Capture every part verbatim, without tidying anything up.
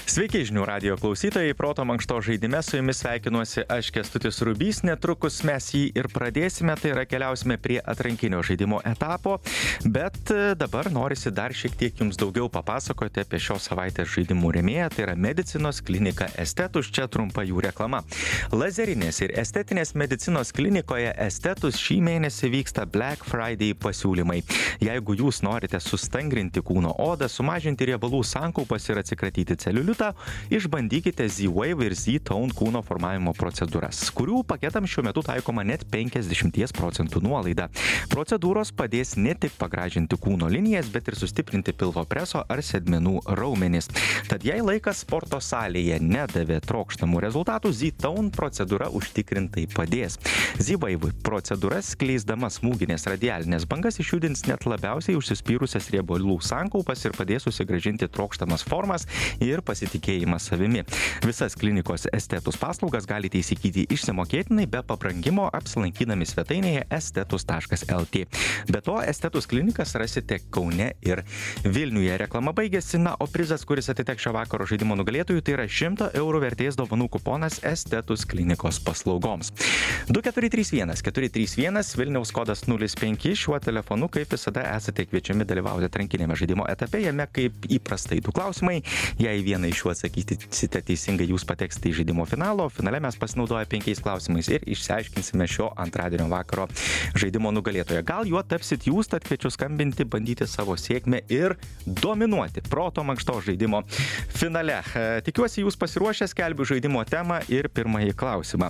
Sveiki žinių radijo klausytojai, Proto mankštos žaidime su jumis sveikinuosi aš Kęstutis Rubys, netrukus mes jį ir pradėsime, tai yra keliausime prie atrankinio žaidimo etapo, bet dabar norisi dar šiek tiek jums daugiau papasakoti apie šios savaitės žaidimų rėmėją, tai yra medicinos klinika Estetus, čia trumpa jų reklama. Lazerinės ir estetinės medicinos klinikoje Estetus šį mėnesį vyksta Black Friday pasiūlymai. Jeigu jūs norite sustangrinti kūno odą, sumažinti riebalų sankaupas ir atsikratyti celiuliutą, išbandykite Z-Wave ir Z-Tone kūno formavimo procedūras, kurių paketams šiuo metu taikoma net penkiasdešimt procentų nuolaida. Procedūros padės ne tik pagražinti kūno linijas, bet ir sustiprinti pilvo preso ar sėdmenų raumenis. Tad jei laikas sporto salėje nedavė trokštamų rezultatų, Z-Tone procedūra užtikrintai padės. Z-Wave procedūra skleisdama smūginės radialinės bangas išjudins net labiausiai užsispyrusias riebalų sankaupas ir padės susigrąžinti trokštamas formas ir pasitikėjimą savimi. Visas klinikos Estetus paslaugas galite įsigyti išsimokėtinai be pabrangimo apsilankydami svetainėje estetus taškas lt. Be to, Estetus klinikas rasite Kaune ir Vilniuje. Reklama baigėsi, na, o prizas, kuris atiteks šio vakaro žaidimo nugalėtojų, tai yra šimto eurų vertės dovanų kuponas Estetus klinikos paslaugoms. du keturi trys vienas keturi trys vienas Vilniaus kodas nulis penki. Šiuo telefonu, kaip visada, esate kviečiami dalyvauti atrankinėme žaidimo etape. Jame, kaip įprastai, du klausimai. Jei vieną iš jų atsakysite teisingai, jūs pateksite į žaidimo finalo. Finale mes pasinaudoję penkiais klausimais ir išsiaiškinsime šio antradienio vakaro žaidimo nugalėtoją. Gal juo tapsit jūs, tad kviečiu skambinti, bandyti savo sėkmę ir dominuoti Proto mankštos žaidimo finale. Tikiuosi, jūs pasiruošę, skelbiu žaidimo temą ir pirmąjį klausimą.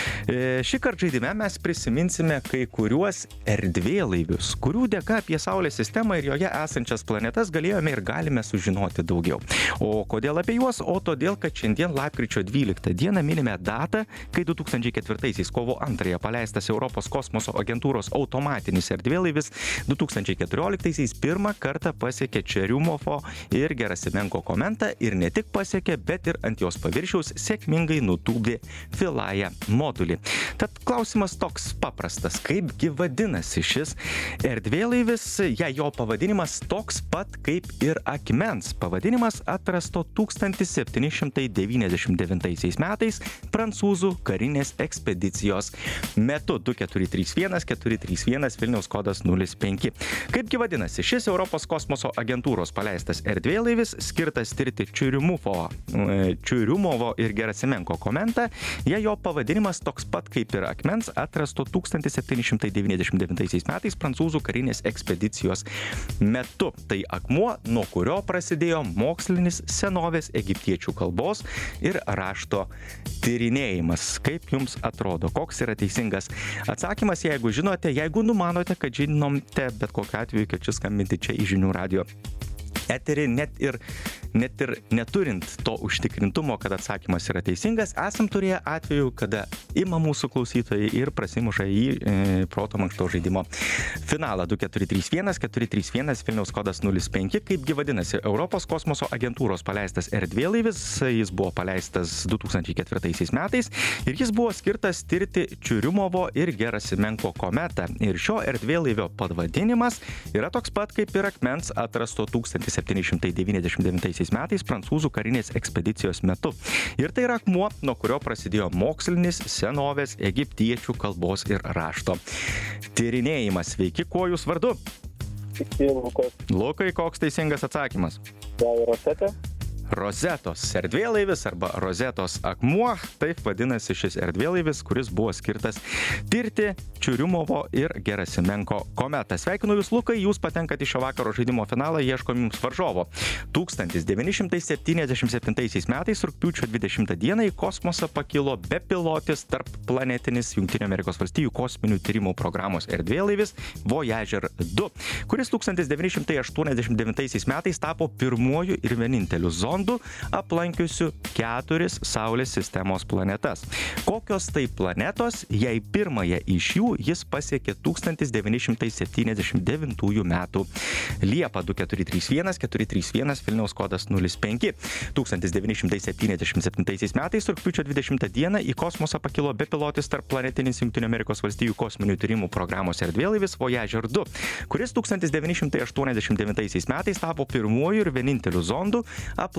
Šį kartą žaidime mes prisiminsime kai kuriuos erdvėlaivius, kurių dėka apie Saulės sistemą ir joje esančias planetas galėjome ir galime sužinoti daugiau. O kodėl apie juos? O todėl, kad šiandien lapkričio dvyliktą dieną minime datą, kai du tūkstančiai ketvirtaisiais kovo antrąją paleistas Europos kosmoso agentūros automatinis erdvėlaivis du tūkstančiai keturioliktaisiais pirmą kartą pasiekė Čeriumofo ir Gerasimenko kometą ir ne tik pasiekė, bet ir ant jos paviršiaus sėkmingai nutūpdė Philae modulį. Tad klausimas toks paprastas, kaipgi vadinasi šis erdvėlaivis, jei jo pavadinimas toks pat kaip ir akmens pavadinimas atrasto tūkstantis septyni šimtai devyniasdešimt devintaisiais metais prancūzų karinės ekspedicijos metu. Du keturi trys vienas keturi trys vienas Vilniaus kodas nulis penki. Kaipgi vadinasi šis Europos kosmoso agentūros paleistas erdvėlaivis, skirtas tirti Čiuriumovo, Čiuriumovo ir Gerasimenko kometą, jei jo pavadinimas toks pat kaip ir akmens atrasto tūkstantis septyni šimtai devyniasdešimt devintaisiais metais prancūzų karinės ekspedicijos metu. Tai akmuo, nuo kurio prasidėjo mokslinis senovės egiptiečių kalbos ir rašto tyrinėjimas. Kaip jums atrodo, koks yra teisingas atsakymas? Jeigu žinote, jeigu numanote, kad žinote, bet kokiu atveju kviečiu skambinti čia į žinių radijo eterį, net ir, net ir neturint to užtikrintumo, kad atsakymas yra teisingas. Esam turėję atveju, kada ima mūsų klausytojai ir prasimuša į e, Proto mankštos žaidimo finalą. Du keturi trys vienas keturi trys vienas Vilniaus kodas nulis penki. Kaipgi vadinasi Europos kosmoso agentūros paleistas erdvėlaivis? Jis buvo paleistas du tūkstančiai ketvirtaisiais metais ir jis buvo skirtas tirti Čiuriumovo ir Gerasimenko kometą. Ir šio erdvėlaivio pavadinimas yra toks pat kaip ir akmens atrasto tūkstantis septyni šimtai devyniasdešimt devintaisiais metais prancūzų karinės ekspedicijos metu. Ir tai yra akmuo, nuo kurio prasidėjo mokslinis senovės egiptiečių kalbos ir rašto tyrinėjimas. Sveiki, kuo jūs vardu? Sveiki, Lukas. Lukai, koks teisingas atsakymas? Gal Rosetė? Rosetos erdvėlaivis arba Rosetos akmuo, taip vadinasi šis erdvėlaivis, kuris buvo skirtas tirti Čiuriumovo ir Gerasimenko kometą. Sveikinu jūs, Lukai, jūs patenkate į šio vakaro žaidimo finalą, ieškom jums varžovo. tūkstantis devyni šimtai septyniasdešimt septintaisiais metais rugpjūčio dvidešimtą dieną į kosmosą pakilo bepilotis tarpplanetinis Jungtinių Amerikos Valstijų kosminių tyrimų programos erdvėlaivis Voyager du, kuris tūkstantis devyni šimtai aštuoniasdešimt devintaisiais metais tapo pirmuoju ir vieninteliu zondu aplankiusių keturis Saulės sistemos planetas. Kokios tai planetos, jei pirmąją iš jų jis pasiekė tūkstantis devyni šimtai septyniasdešimt devintųjų metų Liepą? Du keturi trys vienas keturi trys vienas Vilniaus kodas nulis penki. tūkstantis devyni šimtai septyniasdešimt septintaisiais metais rugpjūčio dvidešimtą dieną į kosmosą pakilo bepilotis tarpplanetinis Jungtinių Amerikos Valstijų kosminių tyrimų programos erdvėlaivis Voyager du, kuris tūkstantis devyni šimtai aštuoniasdešimt devintaisiais metais tapo pirmuoju ir vieninteliu zondu aplankiusiu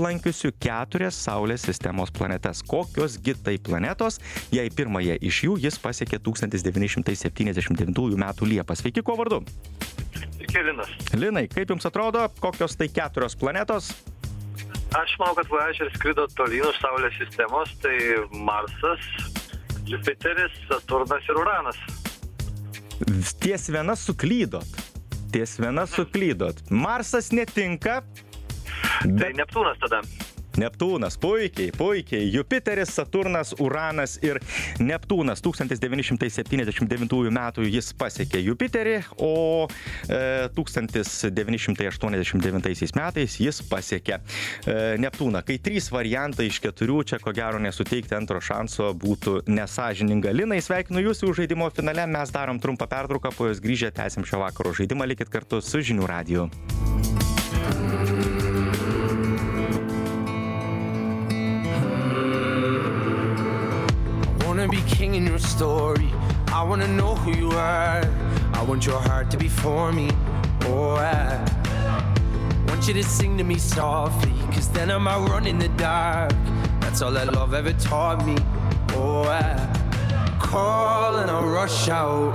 aplankiusių keturias Saulės sistemos planetas. Kokios gi tai planetos, jei pirmąją iš jų jis pasiekė tūkstantis devyni šimtai septyniasdešimt devintųjų metų Liepą. Sveiki, kuo vardu? Sveiki, Linas. Linai, kaip jums atrodo, kokios tai keturios planetos? Aš manau, kad Voyager skrido tolyn už Saulės sistemos, tai Marsas, Jupiteris, Saturnas ir Uranas. Ties viena suklydot. Ties viena suklydot. Marsas netinka. Bet... Tai Neptūnas tada. Neptūnas, puikiai, puikiai. Jupiteris, Saturnas, Uranas ir Neptūnas. tūkstantis devyni šimtai septyniasdešimt devintųjų metų jis pasiekė Jupiterį, o e, tūkstantis devyni šimtai aštuoniasdešimt devintaisiais metais jis pasiekė e, Neptūną. Kai trys variantai iš keturių, čia ko gero nesuteikti antro šanso būtų nesažininga. Linai, sveikinu jūs jau žaidimo finale, mes darom trumpą pertrauką, po jos grįžę tęsim šio vakaro žaidimą, likit kartu su Žinių radiju. I wanna be king in your story. I wanna know who you are. I want your heart to be for me. Oh, I want you to sing to me softly, cause then I might run in the dark. That's all that love ever taught me. Oh, I call and I rush out,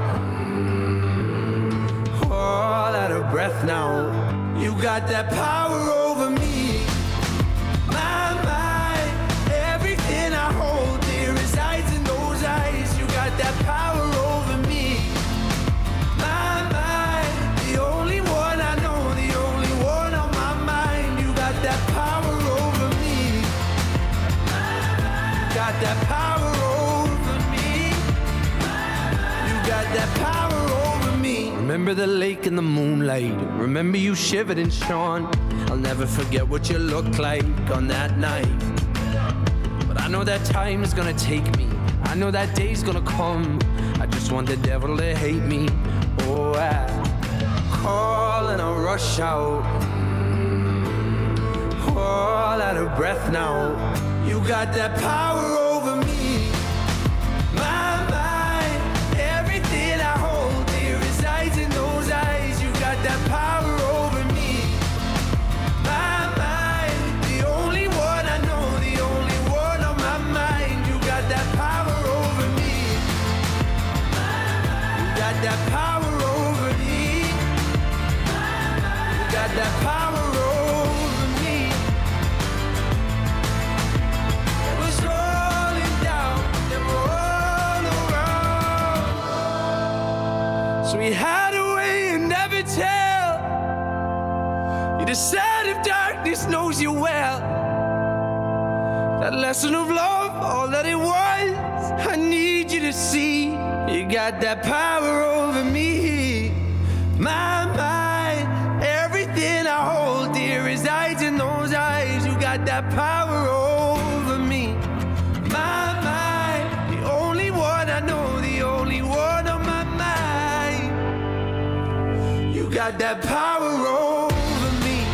all out of breath now. You got that power over me. My mind, everything I hold dear resides in those eyes. You got that power over me. My mind, the only one I know, the only one on my mind. You got that power over me. You got that power over me. You got that power over me. Remember the lake in the moonlight. Remember you shivered and shone. I'll never forget what you looked like on that night. But I know that time is gonna take me. I know that day's gonna come. I just want the devil to hate me. Oh, I call and I rush out, all out of breath now. You got that power over me. My mind, everything I hold dear resides in those eyes. You got that power over me. My mind, the only one I know, the only one on my mind. You got that power over me. You got that power over me. You got that power over me. It was rolling down, then roll around. So we had a way and never tell. You decide if darkness knows you well. That lesson of love, all that it was, I need you to see. You got that power over me. My mind, everything I hold dear resides in those eyes. You got that power over me. My mind, the only one I know, the only one on my mind. You got that power over me.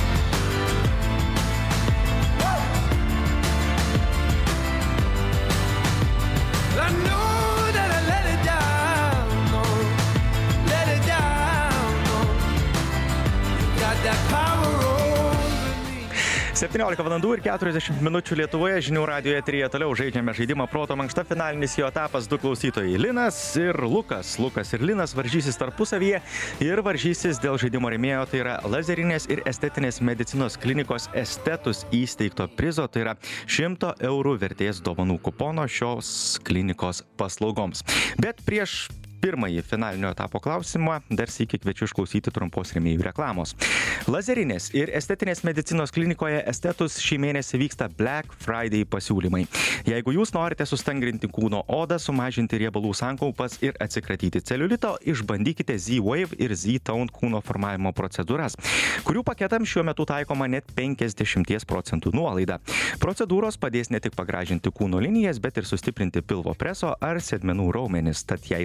I know that I let it down, no, let it down, no. You got that power over me. septyniolika valandų ir keturiasdešimt minučių Lietuvoje, Žinių radijo eteryje toliau žaidžiame žaidimą Proto mankšta, finalinis jo etapas, du klausytojai Linas ir Lukas. Lukas ir Linas varžysis tarpusavyje ir varžysis dėl žaidimo rėmėjo, tai yra lazerinės ir estetinės medicinos klinikos Estetus įsteigto prizo, tai yra šimto eurų vertės dovanų kupono šios klinikos paslaugoms. Bet prieš pirmąjį finalinio etapo klausimą dar sykį kviečiu išklausyti trumpos rėmėjų reklamos. Lazerinės ir estetinės medicinos klinikoje Estetus šį mėnesį vyksta Black Friday pasiūlymai. Jeigu jūs norite sustangrinti kūno odą, sumažinti riebalų sankaupas ir atsikratyti celiulito, išbandykite Z-Wave ir Z-Tone kūno formavimo procedūras, kurių paketams šiuo metu taikoma net penkiasdešimt procentų nuolaida. Procedūros padės ne tik pagražinti kūno linijas, bet ir sustiprinti pilvo preso ar sėdmenų raumenis, tad jei laikas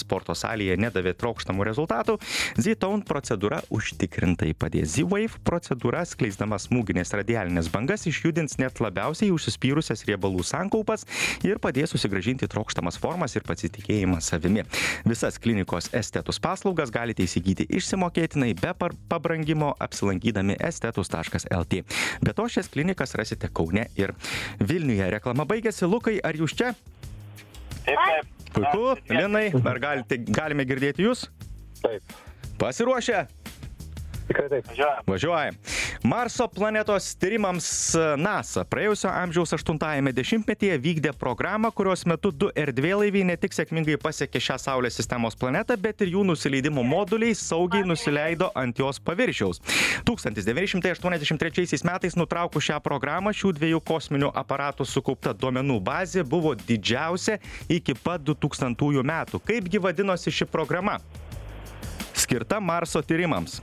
sporto salėje nedavė trokštamų rezultatų, Z-Tone procedūra užtikrintai padės. Z-Wave procedūra, skleisdama smūginės radialinės bangas, išjudins net labiausiai užsispyrusias riebalų sankaupas ir padės susigrąžinti trokštamas formas ir pasitikėjimą savimi. Visas klinikos estetus paslaugas galite įsigyti išsimokėtinai be pabrangimo apsilankydami estetus taškas el tė. Be to, šias klinikas rasite Kaune ir Vilniuje. Reklama baigėsi. Lukai, ar jūs čia? Taip, taip. Puiku. Linai, ar galite, galime girdėti jūs? Taip. Pasiruošę? Tikrai taip. Važiuojam. Važiuojam. Marso planetos tyrimams NASA praėjusio amžiaus aštuntajame dešimtmetyje vykdė programą, kurios metu du erdvėlaiviai ne tik sėkmingai pasiekė šią Saulės sistemos planetą, bet ir jų nusileidimo moduliai saugiai nusileido ant jos paviršiaus. tūkstantis devyni šimtai aštuoniasdešimt trečiaisiais metais nutraukus šią programą, šių dviejų kosminių aparatų sukaupta duomenų bazė buvo didžiausia iki pat du tūkstantųjų metų. Kaipgi vadinosi ši programa? Skirta Marso tyrimams.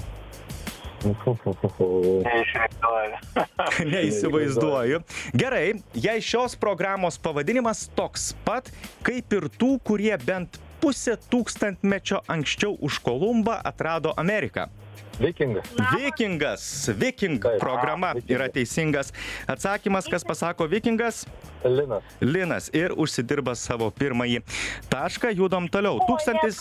Neįsivaizduoju. Gerai, jei šios programos pavadinimas toks pat, kaip ir tų, kurie bent pusę tūkstantmečio anksčiau už Kolumbą atrado Ameriką. Vikingas. Vikingas. Viking programa yra teisingas atsakymas. Kas pasako Vikingas? Linas. Linas. Ir užsidirba savo pirmąjį tašką. Judom toliau. Tūkstantis...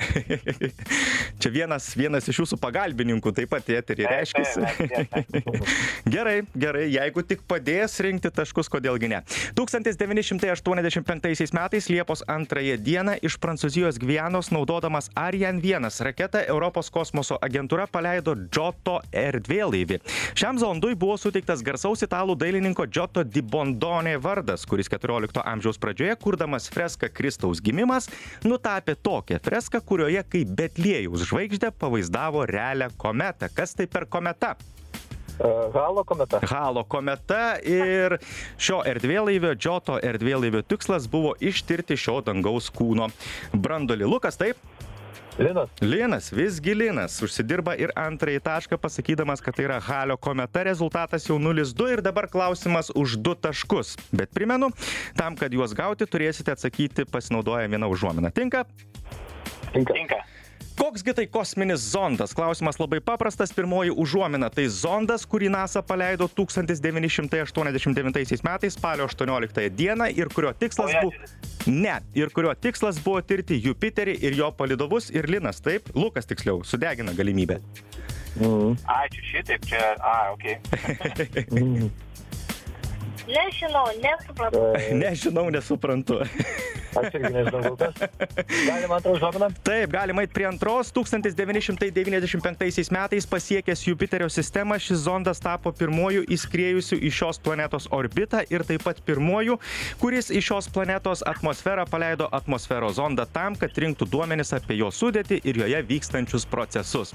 Čia vienas, vienas iš jūsų pagalbininkų taip pat eterį reiškėsi. Gerai, gerai. Jeigu tik padės rinkti taškus, kodėlgi ne. tūkstantis devyni šimtai aštuoniasdešimt penktaisiais metais Liepos antrąją dieną iš Prancūzijos Gvianos naudodamas Ariane vienas raketą Europos kosmoso agentūra paleido Giotto erdvėlaivį. Šiam zondui buvo suteiktas garsaus italų dailininko Giotto di Bondone vardas, kuris keturiolikto amžiaus pradžioje, kurdamas freską Kristaus gimimas, nutapė tokią freską, kurioje kaip Betliejaus žvaigždė pavaizdavo realią kometą. Kas tai per kometa? Uh, Halo kometa. Halo kometa ir šio erdvėlaivio, Giotto erdvėlaivio tikslas buvo ištirti šio dangaus kūno branduolį. Lukas, taip? Linas. Linas, visgi Linas. Užsidirba ir antrąjį tašką, pasakydamas, kad tai yra Halio kometa. Rezultatas jau nulis du ir dabar klausimas už du taškus. Bet primenu, tam, kad juos gauti, turėsite atsakyti pasinaudoję vieną užuominą. Tinka? Tinka. Tinka. Koksgi tai kosminis zondas? Klausimas labai paprastas. Pirmoji užuomina. Tai zondas, kurį NASA paleido tūkstantis devyni šimtai aštuoniasdešimt devintaisiais metais spalio aštuonioliktąją dieną ir kurio tikslas buvo... Ne. Ir kurio tikslas buvo tirti Jupiterį ir jo palydovus. Ir Linas, taip? Lukas tiksliau, sudegina galimybę. Mm. Ačiū šitaip čia. A, okei. Okay. Nežinau, nesuprantu. Nežinau, nesuprantu. Aš irgi nežinau, kol kas. Galima antrą užuominą? Taip, galima eit prie antros. tūkstantis devyni šimtai devyniasdešimt penktaisiais metais pasiekęs Jupiterio sistemą, šis zondas tapo pirmuoju įskriejusiu į šios planetos orbitą ir taip pat pirmuoju, kuris iš šios planetos atmosferą paleido atmosferos zondą tam, kad rinktų duomenis apie jo sudėtį ir joje vykstančius procesus.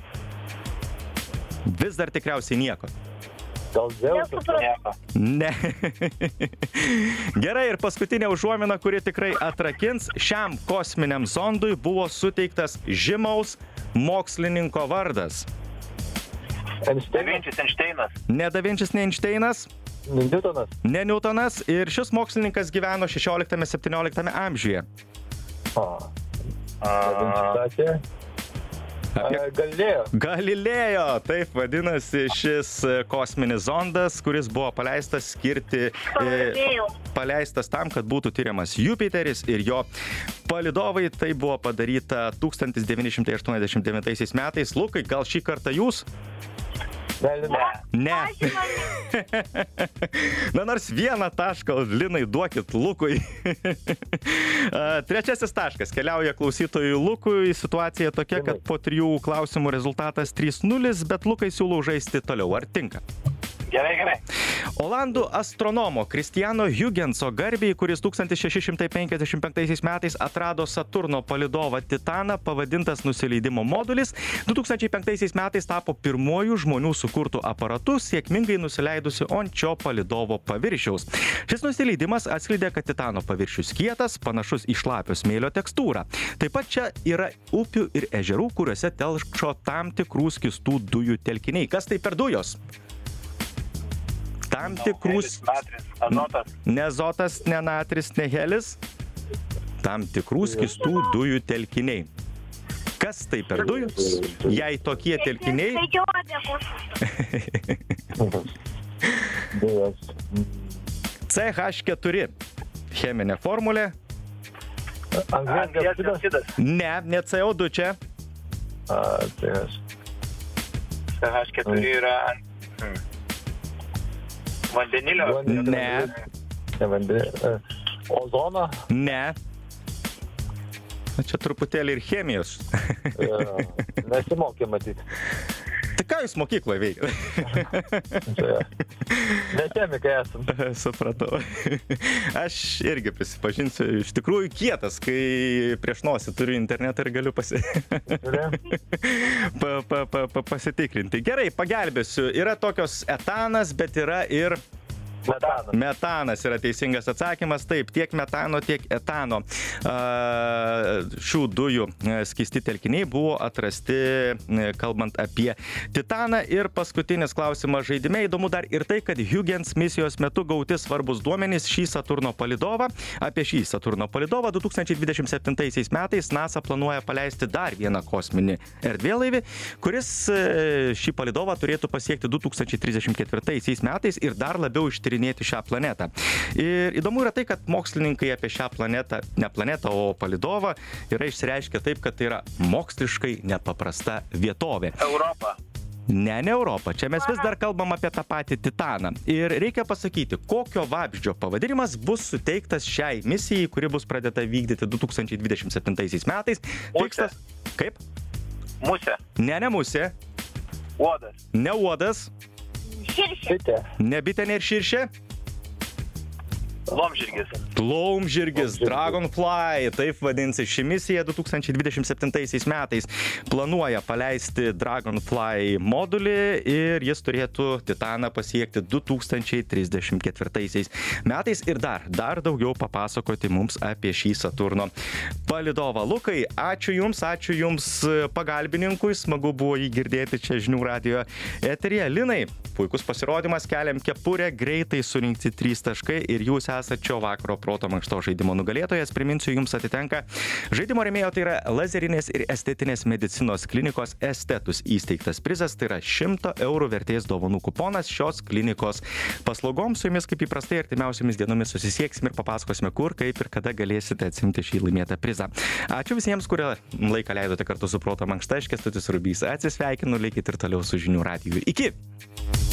Vis dar tikriausiai nieko. Gal Dzeusas nieko? Ne. Gerai, ir paskutinė užuomina, kuri tikrai atrakins. Šiam kosminiam zondui buvo suteiktas žymaus mokslininko vardas. Davinčis Einšteinas. Ne Davinčis, ne Einšteinas. Newtonas. Ne Newtonas. Ir šis mokslininkas gyveno šešioliktame septynioliktame amžiuje. A. Davinčis. Apie... Galilėjo. Galilėjo, taip vadinasi šis kosminis zondas, kuris buvo paleistas skirti, e, paleistas tam, kad būtų tyriamas Jupiteris ir jo palydovai. Tai buvo padaryta tūkstantis devyni šimtai aštuoniasdešimt devintaisiais metais. Lukai, gal šį kartą jūs? Ne. Ne. Na nors vieną tašką, Linai, duokit Lukui. Trečiasis taškas keliauja klausytojui Lukui. Situacija tokia, kad po trijų klausimų rezultatas trys nulis, bet Lukai siūlau žaisti toliau. Ar tinka? Gerai, gerai. Olandų astronomo Kristiano Huygenso garbei, kuris tūkstantis šeši šimtai penkiasdešimt penktaisiais metais atrado Saturno palydovą Titaną, pavadintas nusileidimo modulis, du tūkstančiai penktaisiais metais tapo pirmuoju žmonių sukurtų aparatu, sėkmingai nusileidusi ant šio palydovo paviršiaus. Šis nusileidimas atskleidė, kad Titano paviršius kietas, panašus į šlapio smėlio tekstūrą. Taip pat čia yra upių ir ežerų, kuriuose telkšo tam tikrų skystų dujų telkiniai. Kas tai per dujos? Tam tikrus... Natris, azotas. Ne azotas, ne natris, ne helis. tam tikrų skystų dujų telkiniai. Kas tai per dujus? Jei tokie telkiniai... Skaičiau apie kosmosą. Dujas. C H keturi. Cheminė formulė. Anglies dioksidas. Ne, ne C O du čia. A, tai aš. C H keturi yra hmm. vandenilio. Ne. Ne vandenilio. Ozono. Ne. Čia truputėlį ir chemijos. Nesimokė matyti. Tai ką jūs mokykloje veikia? Ne chemikai esam. Supratau. Aš irgi prisipažinsiu, iš tikrųjų kietas, kai prieš nosį turiu internetą ir galiu pasi... pa, pa, pa, pa, pasitikrinti. Gerai, pagelbėsiu. Yra tokios etanas, bet yra ir... Metanas. Metanas yra teisingas atsakymas. Taip, tiek metano, tiek etano šių dujų skysti telkiniai buvo atrasti, kalbant apie titaną. Ir paskutinis klausimas žaidime. Įdomu dar ir tai, kad Huygens misijos metu gauti svarbus duomenys šį Saturno palydovą. Apie šį Saturno palydovą du tūkstančiai dvidešimt septintaisiais metais NASA planuoja paleisti dar vieną kosminį erdvėlaivį, kuris šį palydovą turėtų pasiekti du tūkstančiai trisdešimt ketvirtaisiais metais ir dar labiau ištyrinėti šią planetą. Ir įdomu yra tai, kad mokslininkai apie šią planetą, ne planetą, o palydovą, yra išsireiškę taip, kad tai yra moksliškai nepaprasta vietovė. Europa. Ne, ne Europa. Čia mes vis dar kalbam apie tą patį Titaną. Ir reikia pasakyti, kokio vabzdžio pavadinimas bus suteiktas šiai misijai, kuri bus pradėta vykdyti du tūkstančiai dvidešimt septintaisiais metais. Musė. Tikslas... Kaip? Musė. Ne, ne musė. Uodas. Ne uodas. Širšė. Ne bitė, ne ir širšė. Laumžirgis. Laumžirgis, Dragonfly, taip vadinasi ši misija du tūkstančiai dvidešimt septintaisiais metais planuoja paleisti Dragonfly modulį ir jis turėtų Titaną pasiekti du tūkstančiai trisdešimt ketvirtaisiais metais ir dar, dar daugiau papasakoti mums apie šį Saturno palydovą. Lukai, ačiū Jums, ačiū Jums pagalbininkui, smagu buvo jį girdėti čia žinių radijo eteryje. Linai, puikus pasirodymas, keliam kepurę, greitai surinkti trys taškai ir Jūs esate šio vakaro proto mankšto žaidimo nugalėtojas. Priminsiu, Jums atitenka žaidimo rėmėjo, tai yra lazerinės ir estetinės medicinos klinikos Estetus įsteigtas prizas, tai yra šimto eurų vertės dovanų kuponas šios klinikos paslaugoms. Su Jumis kaip įprastai artimiausiomis dienomis susisieksim ir papasakosime, kur, kaip ir kada galėsite atsimti šį laimėtą prizą. Ačiū visiems, kurie laiką leidote kartu su proto mankšta. Aš Kęstutis Rubys atsisveikinu, likit ir toliau su žinių radiju. Iki!